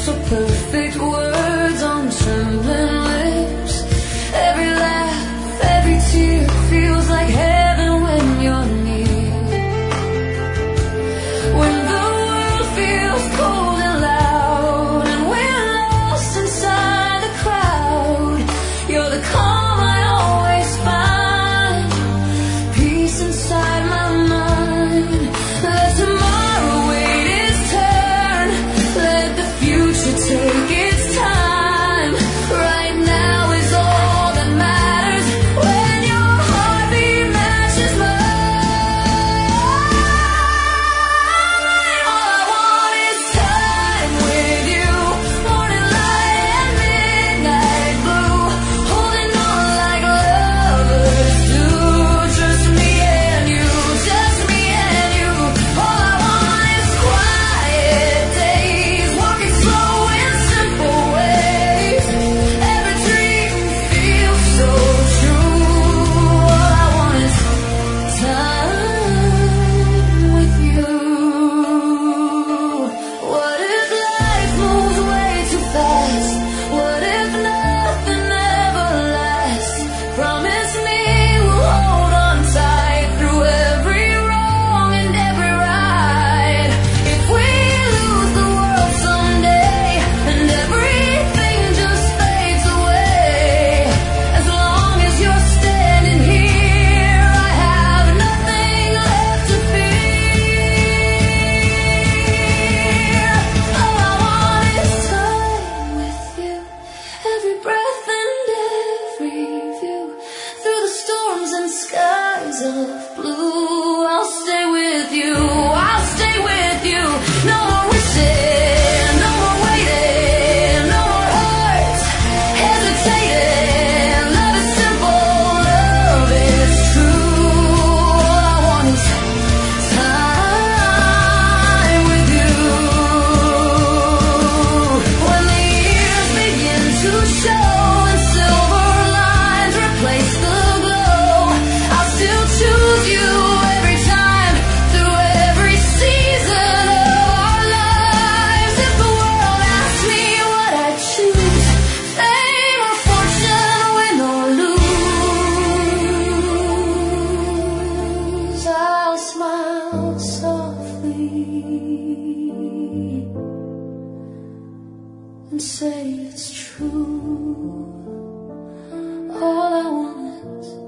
so perfect words on trembling lips. Every laugh, every tear feels like heaven when you're near. When the world feels cold and loud and we're lost inside the crowd, you're the calm I always find, peace inside my mind. Let tomorrow wait its turn, let the future take its time. Right now is all that matters when your heartbeat matches mine. All I want is time with you, morning light and midnight blue, holding on like lovers do. Just me and you, just me and you. All I want is quiet days, walking slow in simple ways. Every dream feels so true. All I want is time with you. What if life moves way too fast? What if nothing ever lasts? Promise me we'll hold on tight through every wrong and every right. If we lose the world someday and everything just fades away, as long as you're standing here, I have nothing left to fear. All I want is time with you, every breath and every view, through the storms and skies of blue. I'll stay with you, I'll stay with you. No more wishing, no more waiting, no more hearts hesitating. Love is simple, love is true. All I want is time with you. When the years begin to show and silver lines replace the glow, I'll still choose you every time, through every season of our lives. If the world asks me what I choose, fame or fortune, win or lose, I'll smile softly and say it's true. All I want